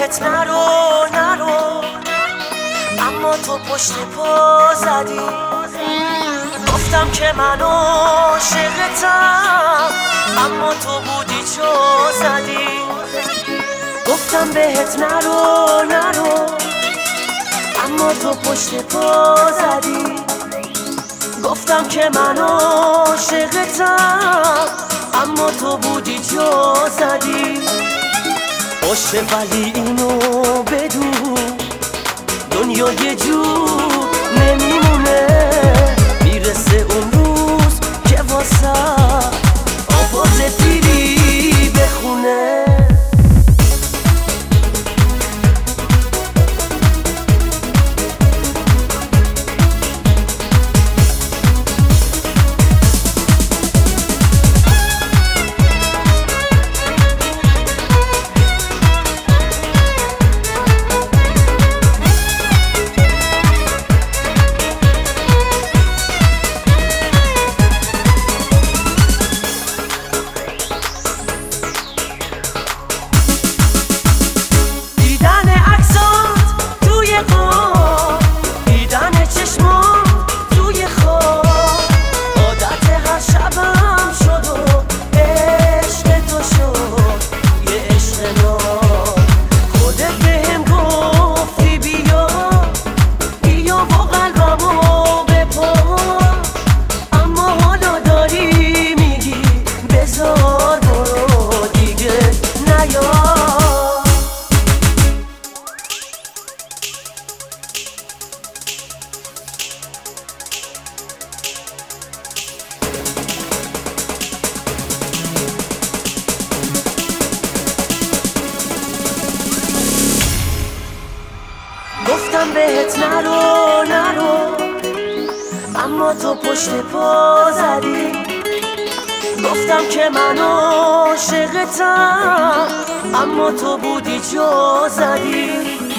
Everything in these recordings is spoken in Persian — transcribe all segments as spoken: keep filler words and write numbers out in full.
بهت نرو نرو، اما تو پشت پا زدی. گفتم که من عاشقتم، اما تو بودی چو زدی. گفتم بهت نرو نرو، اما تو پشت پا زدی. گفتم که من عاشقتم، اما تو بودی چو زدی. باشه ولی اینو بدون، دنیا یه جور نمیمونه. میرسه اون روز که واسه آواز پیری بخونه. گفتم بهت نرو نرو، اما تو پشت پا زدی. گفتم که من عاشقتم، اما تو بودی چو زدی.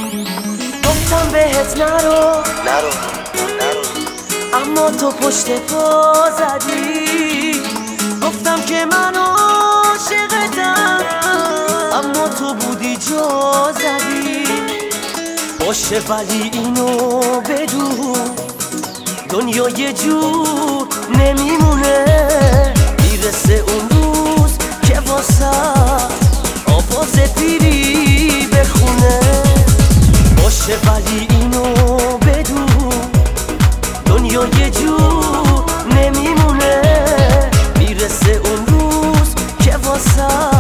گفتم بهت نرو نرو نرو، اما تو پشت پا زدی. گفتم که من عاشقتم، اما تو بودی چو زدی. باشه ولی اینو بدون، دنیا یه جور نمیمونه. میرسه اون روز که واسه آواز پیری بخونه. باشه ولی اینو بدون، دنیا یه جور نمیمونه. میرسه اون روز که واسه